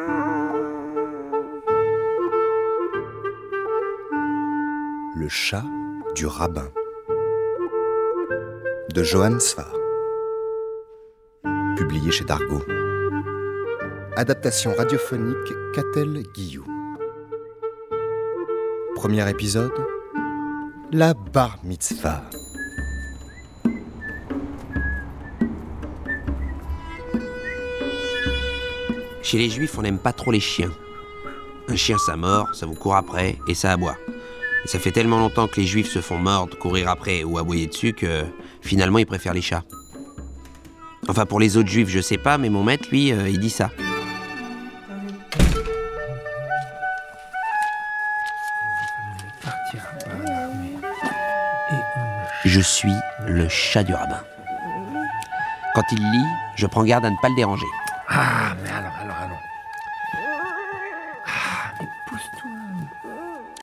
Le chat du rabbin de Johann Sfar, publié chez Dargaud. Adaptation radiophonique Catel Guillou. Premier épisode, la bar mitzvah. Chez les Juifs, on n'aime pas trop les chiens. Un chien, ça mord, ça vous court après et ça aboie. Et ça fait tellement longtemps que les Juifs se font mordre, courir après ou aboyer dessus que finalement ils préfèrent les chats. Enfin, pour les autres Juifs, je sais pas, mais mon maître, lui, il dit ça. Je suis le chat du rabbin. Quand il lit, je prends garde à ne pas le déranger. Ah, mais alors.